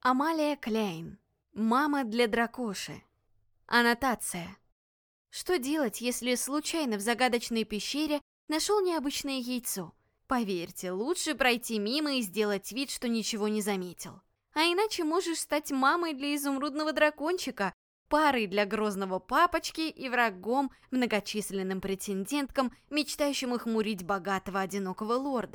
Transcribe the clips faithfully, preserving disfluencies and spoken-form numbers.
Амалия Кляйн. Мама для дракоши. Аннотация. Что делать, если случайно в загадочной пещере нашел необычное яйцо? Поверьте, лучше пройти мимо и сделать вид, что ничего не заметил. А иначе можешь стать мамой для изумрудного дракончика, парой для грозного папочки и врагом многочисленным претенденткам, мечтающим охмурить богатого одинокого лорда.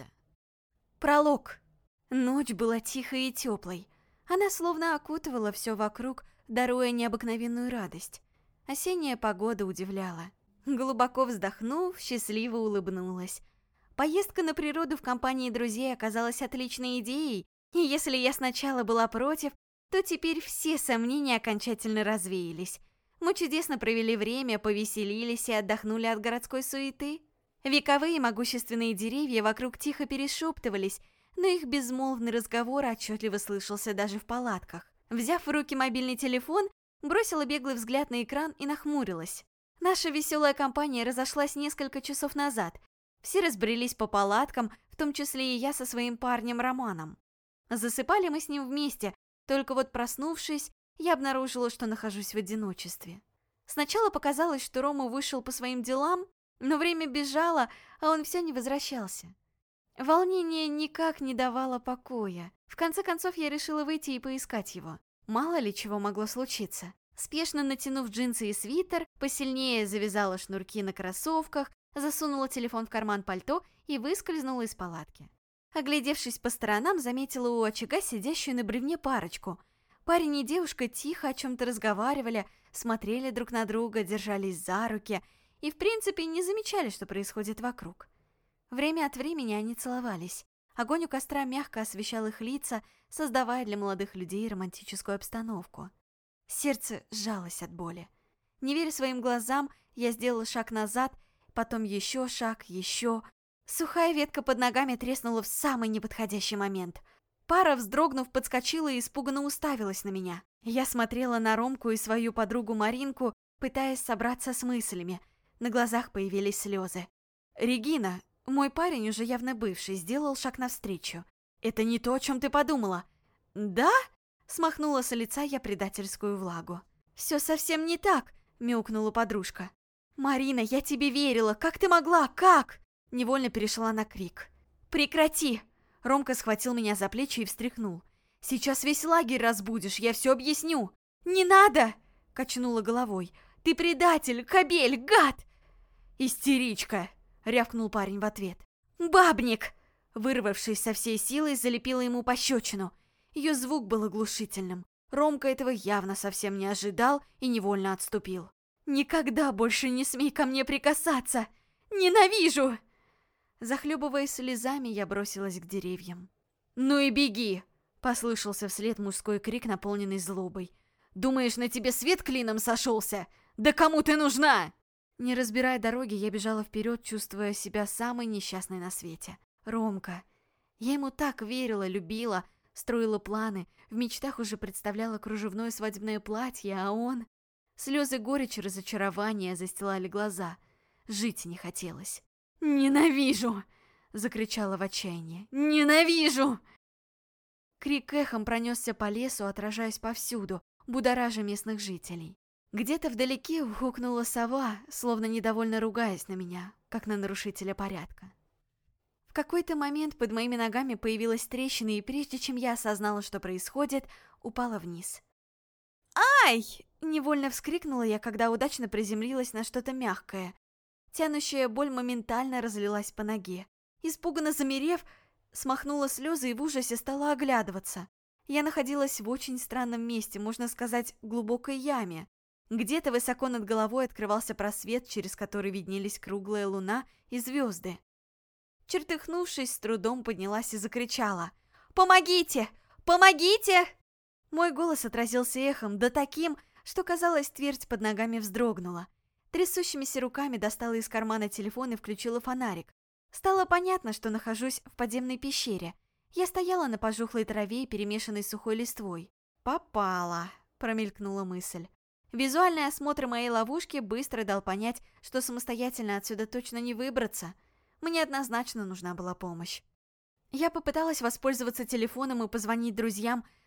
Пролог. Ночь была тихой и теплой. Она словно окутывала все вокруг, даруя необыкновенную радость. Осенняя погода удивляла. Глубоко вздохнув, счастливо улыбнулась. Поездка на природу в компании друзей оказалась отличной идеей, и если я сначала была против, то теперь все сомнения окончательно развеялись. Мы чудесно провели время, повеселились и отдохнули от городской суеты. Вековые могущественные деревья вокруг тихо перешептывались, но их безмолвный разговор отчетливо слышался даже в палатках. Взяв в руки мобильный телефон, бросила беглый взгляд на экран и нахмурилась. Наша веселая компания разошлась несколько часов назад. Все разбрелись по палаткам, в том числе и я со своим парнем Романом. Засыпали мы с ним вместе, только вот проснувшись, я обнаружила, что нахожусь в одиночестве. Сначала показалось, что Рома вышел по своим делам, но время бежало, а он все не возвращался. Волнение никак не давало покоя. В конце концов, я решила выйти и поискать его. Мало ли чего могло случиться. Спешно натянув джинсы и свитер, посильнее завязала шнурки на кроссовках, засунула телефон в карман пальто и выскользнула из палатки. Оглядевшись по сторонам, заметила у очага сидящую на бревне парочку. Парень и девушка тихо о чем-то разговаривали, смотрели друг на друга, держались за руки и, в принципе, не замечали, что происходит вокруг. Время от времени они целовались. Огонь у костра мягко освещал их лица, создавая для молодых людей романтическую обстановку. Сердце сжалось от боли. Не веря своим глазам, я сделала шаг назад, потом еще шаг, еще. Сухая ветка под ногами треснула в самый неподходящий момент. Пара, вздрогнув, подскочила и испуганно уставилась на меня. Я смотрела на Ромку и свою подругу Маринку, пытаясь собраться с мыслями. На глазах появились слезы. «Регина, мой парень, уже явно бывший, сделал шаг навстречу. Это не то, о чем ты подумала». «Да?» — смахнула с лица я предательскую влагу. «Все совсем не так», — мяукнула подружка. «Марина, я тебе верила, как ты могла, как?» Невольно перешла на крик. «Прекрати!» Ромка схватил меня за плечи и встряхнул. «Сейчас весь лагерь разбудишь, я все объясню!» «Не надо!» — качнула головой. «Ты предатель, кобель, гад!» «Истеричка!» — рявкнул парень в ответ. «Бабник!» Вырвавшись со всей силой, залепила ему пощечину. Ее звук был оглушительным. Ромка этого явно совсем не ожидал и невольно отступил. «Никогда больше не смей ко мне прикасаться! Ненавижу!» Захлебываясь слезами, я бросилась к деревьям. «Ну и беги!» — послышался вслед мужской крик, наполненный злобой. «Думаешь, на тебе свет клином сошелся? Да кому ты нужна?» Не разбирая дороги, я бежала вперед, чувствуя себя самой несчастной на свете. Ромка. Я ему так верила, любила, строила планы, в мечтах уже представляла кружевное свадебное платье, а он... Слезы горечи, разочарования застилали глаза. Жить не хотелось. «Ненавижу!» — закричала в отчаянии. «Ненавижу!» Крик эхом пронесся по лесу, отражаясь повсюду, будоража местных жителей. Где-то вдалеке ухукнула сова, словно недовольно ругаясь на меня, как на нарушителя порядка. В какой-то момент под моими ногами появилась трещина, и прежде чем я осознала, что происходит, упала вниз. «Ай!» — невольно вскрикнула я, когда удачно приземлилась на что-то мягкое. Тянущая боль моментально разлилась по ноге. Испуганно замерев, смахнула слезы и в ужасе стала оглядываться. Я находилась в очень странном месте, можно сказать, глубокой яме. Где-то высоко над головой открывался просвет, через который виднелись круглая луна и звезды. Чертыхнувшись, с трудом поднялась и закричала: «Помогите! Помогите!» Мой голос отразился эхом, да таким, что, казалось, твердь под ногами вздрогнула. Трясущимися руками достала из кармана телефон и включила фонарик. Стало понятно, что нахожусь в подземной пещере. Я стояла на пожухлой траве, перемешанной с сухой листвой. «Попала!» – промелькнула мысль. Визуальный осмотр моей ловушки быстро дал понять, что самостоятельно отсюда точно не выбраться. Мне однозначно нужна была помощь. Я попыталась воспользоваться телефоном и позвонить друзьям,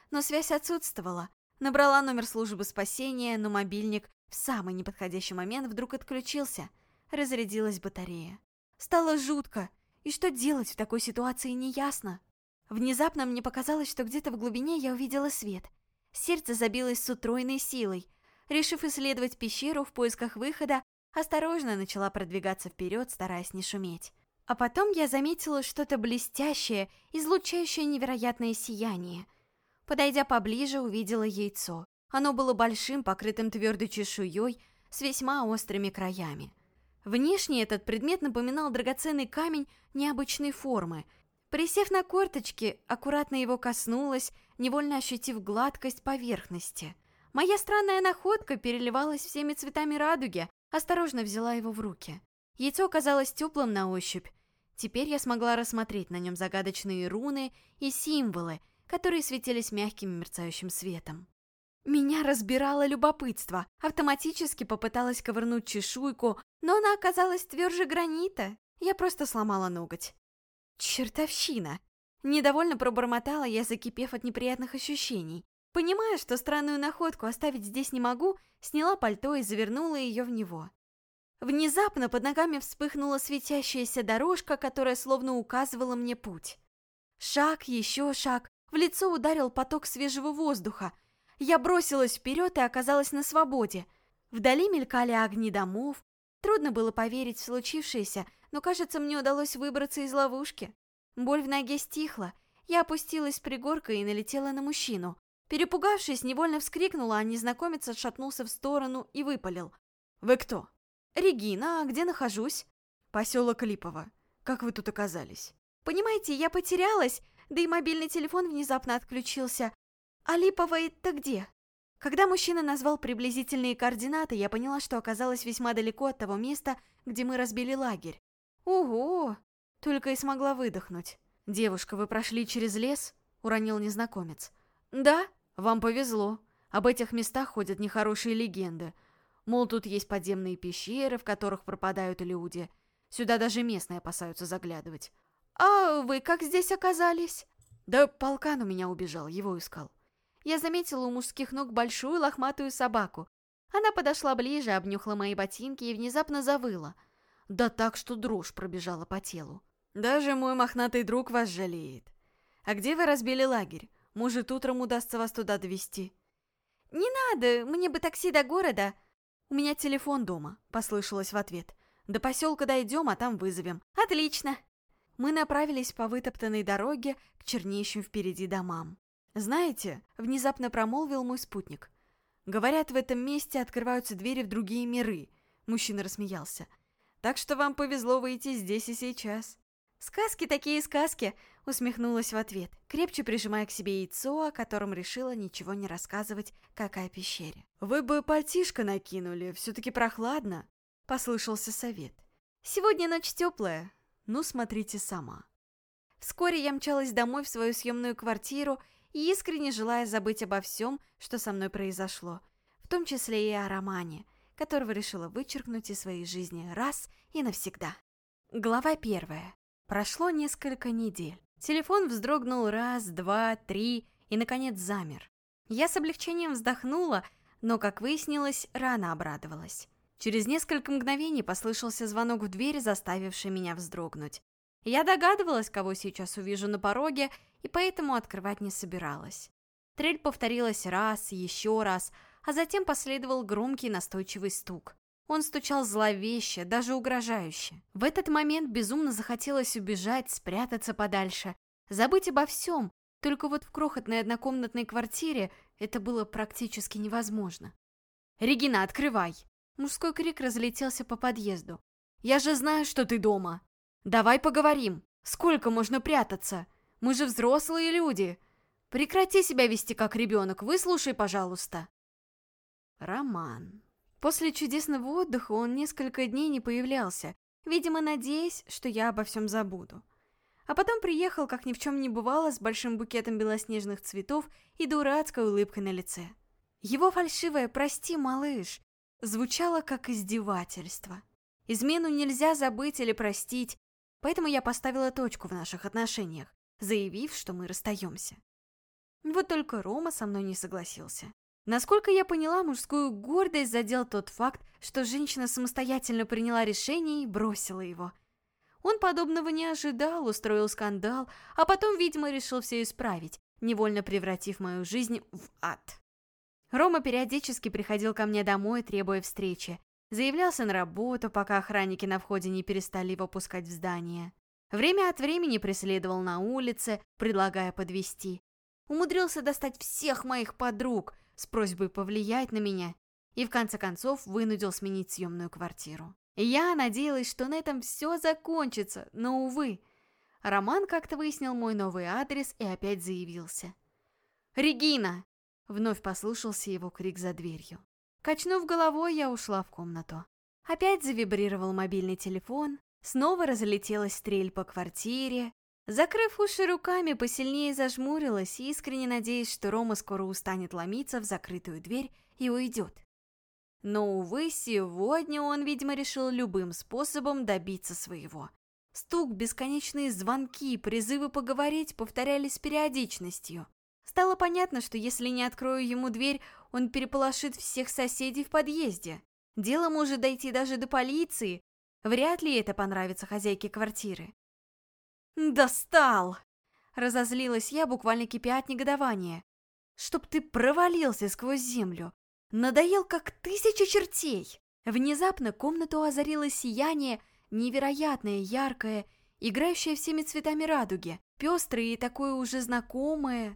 но связь отсутствовала. Набрала номер службы спасения, но мобильник в самый неподходящий момент вдруг отключился. Разрядилась батарея. Стало жутко, и что делать в такой ситуации неясно. Внезапно мне показалось, что где-то в глубине я увидела свет. Сердце забилось с утроенной силой. Решив исследовать пещеру в поисках выхода, осторожно начала продвигаться вперед, стараясь не шуметь. А потом я заметила что-то блестящее, излучающее невероятное сияние. Подойдя поближе, увидела яйцо. Оно было большим, покрытым твердой чешуей, с весьма острыми краями. Внешне этот предмет напоминал драгоценный камень необычной формы. Присев на корточки, аккуратно его коснулась, невольно ощутив гладкость поверхности. Моя странная находка переливалась всеми цветами радуги, осторожно взяла его в руки. Яйцо оказалось теплым на ощупь. Теперь я смогла рассмотреть на нем загадочные руны и символы, которые светились мягким мерцающим светом. Меня разбирало любопытство. Автоматически попыталась ковырнуть чешуйку, но она оказалась тверже гранита. Я просто сломала ноготь. Чертовщина! Недовольно пробормотала я, закипев от неприятных ощущений. Понимая, что странную находку оставить здесь не могу, сняла пальто и завернула ее в него. Внезапно под ногами вспыхнула светящаяся дорожка, которая словно указывала мне путь. Шаг, еще шаг, в лицо ударил поток свежего воздуха. Я бросилась вперед и оказалась на свободе. Вдали мелькали огни домов. Трудно было поверить в случившееся, но, кажется, мне удалось выбраться из ловушки. Боль в ноге стихла. Я опустилась с пригорка и налетела на мужчину. Перепугавшись, невольно вскрикнула, а незнакомец отшатнулся в сторону и выпалил. «Вы кто?» «Регина, а где нахожусь?» «Поселок Липово. Как вы тут оказались?» «Понимаете, я потерялась, да и мобильный телефон внезапно отключился. А Липово это где?» Когда мужчина назвал приблизительные координаты, я поняла, что оказалась весьма далеко от того места, где мы разбили лагерь. «Ого!» — только и смогла выдохнуть. «Девушка, вы прошли через лес?» — уронил незнакомец. «Да, вам повезло. Об этих местах ходят нехорошие легенды. Мол, тут есть подземные пещеры, в которых пропадают люди. Сюда даже местные опасаются заглядывать». «А вы как здесь оказались?» «Да полкан у меня убежал, его искал». Я заметила у мужских ног большую лохматую собаку. Она подошла ближе, обнюхала мои ботинки и внезапно завыла. Да так, что дрожь пробежала по телу. «Даже мой мохнатый друг вас жалеет. А где вы разбили лагерь? Может, утром удастся вас туда довести?» «Не надо, мне бы такси до города. У меня телефон дома», — послышалось в ответ. «До поселка дойдем, а там вызовем». «Отлично». Мы направились по вытоптанной дороге к чернеющим впереди домам. «Знаете», — внезапно промолвил мой спутник, «говорят, в этом месте открываются двери в другие миры», — мужчина рассмеялся. «Так что вам повезло выйти здесь и сейчас». «Сказки такие сказки», — усмехнулась в ответ, крепче прижимая к себе яйцо, о котором решила ничего не рассказывать, как о пещере. «Вы бы пальтишко накинули, все-таки прохладно», — послышался совет. «Сегодня ночь теплая, ну смотрите сама». Вскоре я мчалась домой в свою съемную квартиру, и искренне желая забыть обо всем, что со мной произошло, в том числе и о романе, которого решила вычеркнуть из своей жизни раз и навсегда. Глава первая. Прошло несколько недель. Телефон вздрогнул раз, два, три и, наконец, замер. Я с облегчением вздохнула, но, как выяснилось, рано обрадовалась. Через несколько мгновений послышался звонок в дверь, заставивший меня вздрогнуть. Я догадывалась, кого сейчас увижу на пороге, и поэтому открывать не собиралась. Трель повторилась раз, еще раз, а затем последовал громкий настойчивый стук. Он стучал зловеще, даже угрожающе. В этот момент безумно захотелось убежать, спрятаться подальше, забыть обо всем, только вот в крохотной однокомнатной квартире это было практически невозможно. «Регина, открывай!» Мужской крик разлетелся по подъезду. «Я же знаю, что ты дома! Давай поговорим! Сколько можно прятаться? Мы же взрослые люди! Прекрати себя вести как ребенок, выслушай, пожалуйста!» Роман. После чудесного отдыха он несколько дней не появлялся, видимо, надеясь, что я обо всем забуду. А потом приехал, как ни в чем не бывало, с большим букетом белоснежных цветов и дурацкой улыбкой на лице. Его фальшивое «прости, малыш» звучало как издевательство. Измену нельзя забыть или простить, поэтому я поставила точку в наших отношениях, заявив, что мы расстаемся. Вот только Рома со мной не согласился. Насколько я поняла, мужскую гордость задел тот факт, что женщина самостоятельно приняла решение и бросила его. Он подобного не ожидал, устроил скандал, а потом, видимо, решил все исправить, невольно превратив мою жизнь в ад. Рома периодически приходил ко мне домой, требуя встречи. Заявлялся на работу, пока охранники на входе не перестали его пускать в здание. Время от времени преследовал на улице, предлагая подвезти. Умудрился достать всех моих подруг с просьбой повлиять на меня и в конце концов вынудил сменить съемную квартиру. Я надеялась, что на этом все закончится, но, увы. Роман как-то выяснил мой новый адрес и опять заявился. «Регина!» — вновь послышался его крик за дверью. Качнув головой, я ушла в комнату. Опять завибрировал мобильный телефон, снова разлетелась стрель по квартире. Закрыв уши руками, посильнее зажмурилась, искренне надеясь, что Рома скоро устанет ломиться в закрытую дверь и уйдет. Но, увы, сегодня он, видимо, решил любым способом добиться своего. Стук, бесконечные звонки, призывы поговорить повторялись с периодичностью. Стало понятно, что если не открою ему дверь, он переполошит всех соседей в подъезде. Дело может дойти даже до полиции. Вряд ли это понравится хозяйке квартиры. «Достал!» — разозлилась я, буквально кипя от негодования. «Чтоб ты провалился сквозь землю! Надоел, как тысяча чертей!» Внезапно комнату озарило сияние, невероятное, яркое, играющее всеми цветами радуги, пестрое и такое уже знакомое.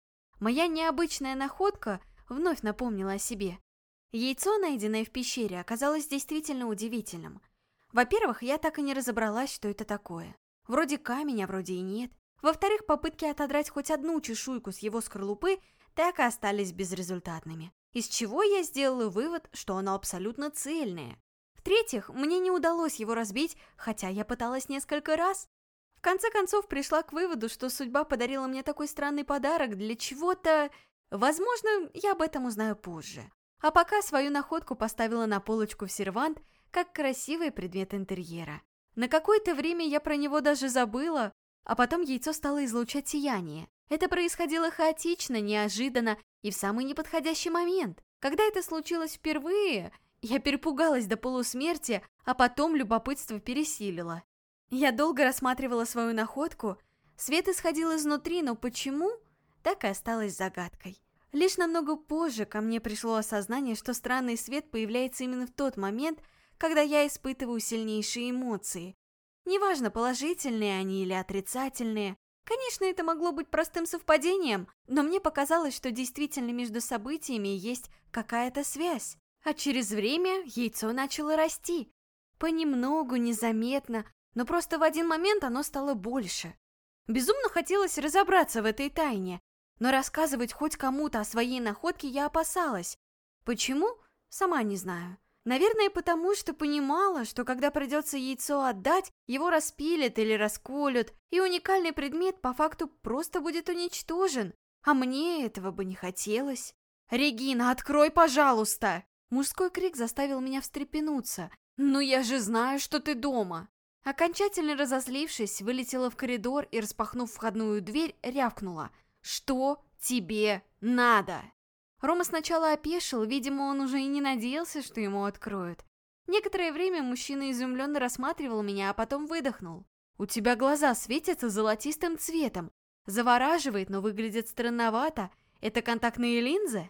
Моя необычная находка вновь напомнила о себе. Яйцо, найденное в пещере, оказалось действительно удивительным. Во-первых, я так и не разобралась, что это такое. Вроде камень, а вроде и нет. Во-вторых, попытки отодрать хоть одну чешуйку с его скорлупы так и остались безрезультатными. Из чего я сделала вывод, что оно абсолютно цельное. В-третьих, мне не удалось его разбить, хотя я пыталась несколько раз. В конце концов, пришла к выводу, что судьба подарила мне такой странный подарок для чего-то... Возможно, я об этом узнаю позже. А пока свою находку поставила на полочку в сервант, как красивый предмет интерьера. На какое-то время я про него даже забыла, а потом яйцо стало излучать сияние. Это происходило хаотично, неожиданно и в самый неподходящий момент. Когда это случилось впервые, я перепугалась до полусмерти, а потом любопытство пересилило. Я долго рассматривала свою находку, свет исходил изнутри, но почему, так и осталось загадкой. Лишь намного позже ко мне пришло осознание, что странный свет появляется именно в тот момент, когда я испытываю сильнейшие эмоции. Неважно, положительные они или отрицательные. Конечно, это могло быть простым совпадением, но мне показалось, что действительно между событиями есть какая-то связь. А через время яйцо начало расти. Понемногу, незаметно, но просто в один момент оно стало больше. Безумно хотелось разобраться в этой тайне, но рассказывать хоть кому-то о своей находке я опасалась. Почему? Сама не знаю. Наверное, потому что понимала, что когда придется яйцо отдать, его распилят или расколют, и уникальный предмет по факту просто будет уничтожен, а мне этого бы не хотелось. «Регина, открой, пожалуйста!» Мужской крик заставил меня встрепенуться. «Ну я же знаю, что ты дома!» Окончательно разозлившись, вылетела в коридор и, распахнув входную дверь, рявкнула. «Что тебе надо?» Рома сначала опешил, видимо, он уже и не надеялся, что ему откроют. Некоторое время мужчина изумленно рассматривал меня, а потом выдохнул. «У тебя глаза светятся золотистым цветом. Завораживает, но выглядит странновато. Это контактные линзы?»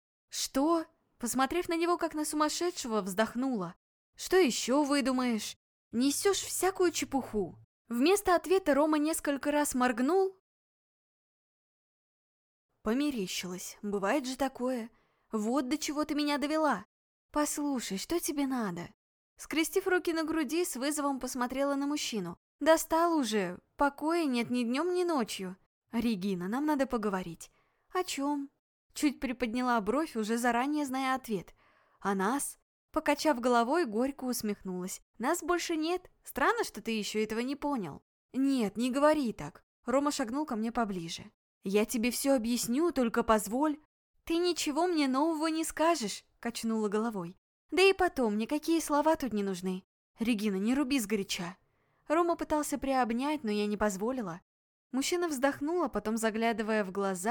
«Что?» Посмотрев на него, как на сумасшедшего, вздохнула. «Что еще выдумаешь? Несешь всякую чепуху». Вместо ответа Рома несколько раз моргнул. Померещилась. Бывает же такое. Вот до чего ты меня довела. Послушай, что тебе надо? Скрестив руки на груди, с вызовом посмотрела на мужчину. Достал уже. Покоя нет ни днем, ни ночью. Регина, нам надо поговорить. О чем? Чуть приподняла бровь, уже заранее зная ответ. О нас? Покачав головой, горько усмехнулась. Нас больше нет. Странно, что ты еще этого не понял. Нет, не говори так. Рома шагнул ко мне поближе. «Я тебе все объясню, только позволь». «Ты ничего мне нового не скажешь», — качнула головой. «Да и потом, никакие слова тут не нужны. Регина, не руби сгоряча». Рома пытался приобнять, но я не позволила. Мужчина вздохнул, а потом, заглядывая в глаза, в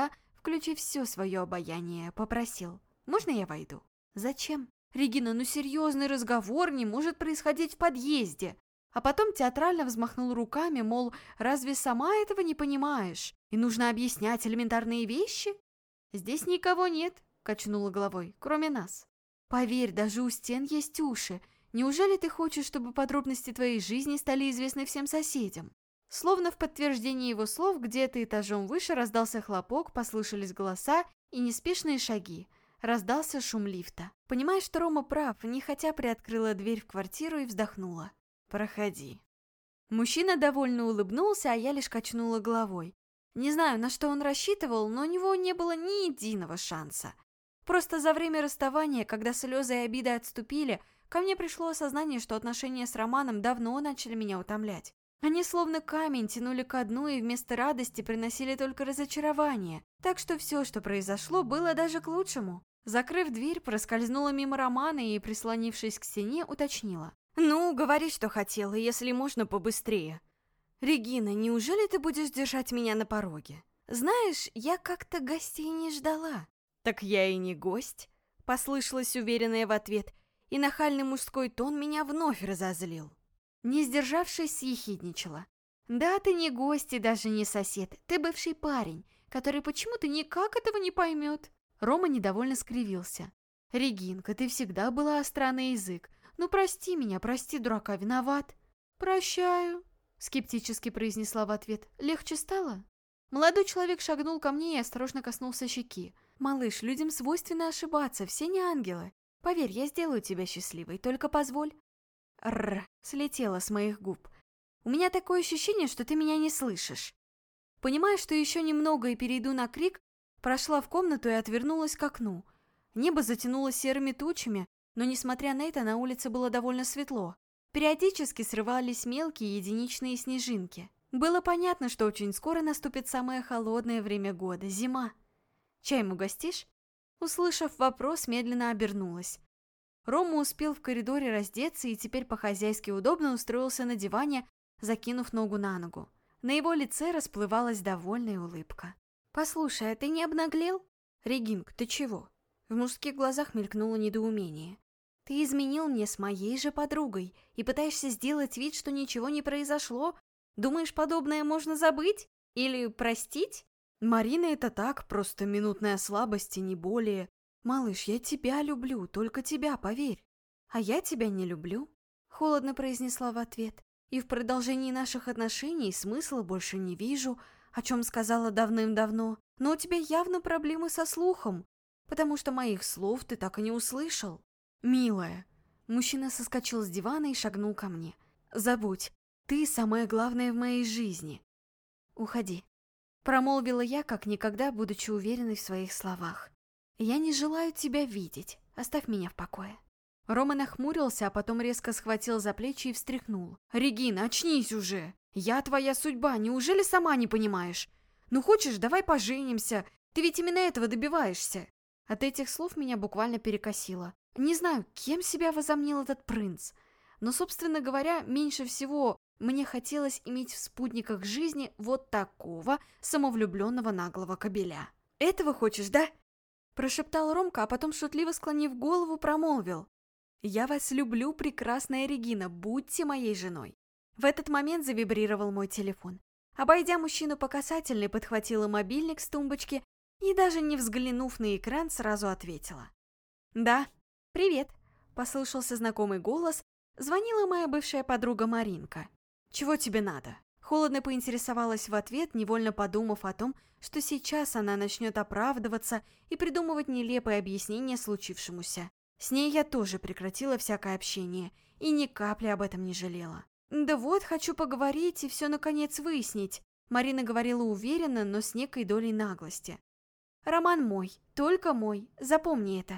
включив все свое обаяние, попросил: «Можно я войду?» «Зачем?» «Регина, ну серьезный разговор не может происходить в подъезде». А потом театрально взмахнул руками, мол, разве сама этого не понимаешь? И нужно объяснять элементарные вещи? «Здесь никого нет», — качнула головой, — «кроме нас». «Поверь, даже у стен есть уши. Неужели ты хочешь, чтобы подробности твоей жизни стали известны всем соседям?» Словно в подтверждение его слов, где-то этажом выше раздался хлопок, послышались голоса и неспешные шаги. Раздался шум лифта. Понимая, что Рома прав, нехотя приоткрыла дверь в квартиру и вздохнула. «Проходи». Мужчина довольно улыбнулся, а я лишь качнула головой. Не знаю, на что он рассчитывал, но у него не было ни единого шанса. Просто за время расставания, когда слезы и обиды отступили, ко мне пришло осознание, что отношения с Романом давно начали меня утомлять. Они словно камень тянули ко дну и вместо радости приносили только разочарование. Так что все, что произошло, было даже к лучшему. Закрыв дверь, проскользнула мимо Романа и, прислонившись к стене, уточнила. «Ну, говори, что хотела, если можно, побыстрее». «Регина, неужели ты будешь держать меня на пороге? Знаешь, я как-то гостей не ждала». «Так я и не гость», — послышалось уверенное в ответ, и нахальный мужской тон меня вновь разозлил. Не сдержавшись, съехидничала. «Да, ты не гость и даже не сосед, ты бывший парень, который почему-то никак этого не поймет». Рома недовольно скривился. «Регинка, ты всегда была остра на язык. Ну прости меня, прости, дурака, виноват». «Прощаю», — скептически произнесла в ответ. «Легче стало?» Молодой человек шагнул ко мне и осторожно коснулся щеки. «Малыш, людям свойственно ошибаться, все не ангелы. Поверь, я сделаю тебя счастливой, только позволь». «Рррр», слетело с моих губ. «У меня такое ощущение, что ты меня не слышишь». Понимая, что еще немного и перейду на крик, прошла в комнату и отвернулась к окну. Небо затянуло серыми тучами, но, несмотря на это, на улице было довольно светло. Периодически срывались мелкие единичные снежинки. Было понятно, что очень скоро наступит самое холодное время года – зима. «Чаем угостишь?» Услышав вопрос, медленно обернулась. Рома успел в коридоре раздеться и теперь по-хозяйски удобно устроился на диване, закинув ногу на ногу. На его лице расплывалась довольная улыбка. «Послушай, а ты не обнаглел?» «Регинк, ты чего?» В мужских глазах мелькнуло недоумение. «Ты изменил мне с моей же подругой и пытаешься сделать вид, что ничего не произошло? Думаешь, подобное можно забыть? Или простить?» «Марина, это так, просто минутная слабость и не более. Малыш, я тебя люблю, только тебя, поверь». «А я тебя не люблю», — холодно произнесла в ответ. «И в продолжении наших отношений смысла больше не вижу, о чем сказала давным-давно. Но у тебя явно проблемы со слухом, потому что моих слов ты так и не услышал». «Милая». Мужчина соскочил с дивана и шагнул ко мне. «Забудь, ты самое главное в моей жизни. Уходи». Промолвила я, как никогда, будучи уверенной в своих словах. «Я не желаю тебя видеть. Оставь меня в покое». Рома нахмурился, а потом резко схватил за плечи и встряхнул. «Регина, очнись уже! Я твоя судьба, неужели сама не понимаешь? Ну хочешь, давай поженимся, ты ведь именно этого добиваешься». От этих слов меня буквально перекосило. Не знаю, кем себя возомнил этот принц, но, собственно говоря, меньше всего мне хотелось иметь в спутниках жизни вот такого самовлюбленного наглого кобеля. «Этого хочешь, да?» Прошептал Ромка, а потом, шутливо склонив голову, промолвил. «Я вас люблю, прекрасная Регина, будьте моей женой». В этот момент завибрировал мой телефон. Обойдя мужчину по касательной, подхватила мобильник с тумбочки и, даже не взглянув на экран, сразу ответила. «Да, привет», — послышался знакомый голос. Звонила моя бывшая подруга Маринка. «Чего тебе надо?» Холодно поинтересовалась в ответ, невольно подумав о том, что сейчас она начнет оправдываться и придумывать нелепые объяснения случившемуся. С ней я тоже прекратила всякое общение и ни капли об этом не жалела. «Да вот, хочу поговорить и все наконец выяснить», Марина говорила уверенно, но с некой долей наглости. «Роман мой, только мой, запомни это».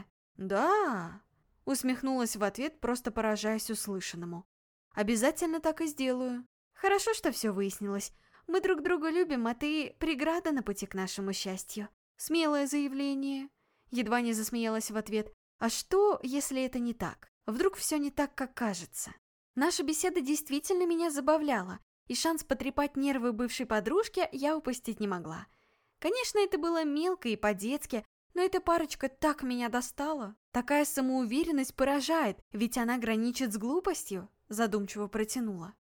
«Да», усмехнулась в ответ, просто поражаясь услышанному. «Обязательно так и сделаю». «Хорошо, что все выяснилось. Мы друг друга любим, а ты преграда на пути к нашему счастью». Смелое заявление. Едва не засмеялась в ответ. «А что, если это не так? Вдруг все не так, как кажется?» Наша беседа действительно меня забавляла, и шанс потрепать нервы бывшей подружки я упустить не могла. Конечно, это было мелко и по-детски, но эта парочка так меня достала. Такая самоуверенность поражает, ведь она граничит с глупостью, задумчиво протянула.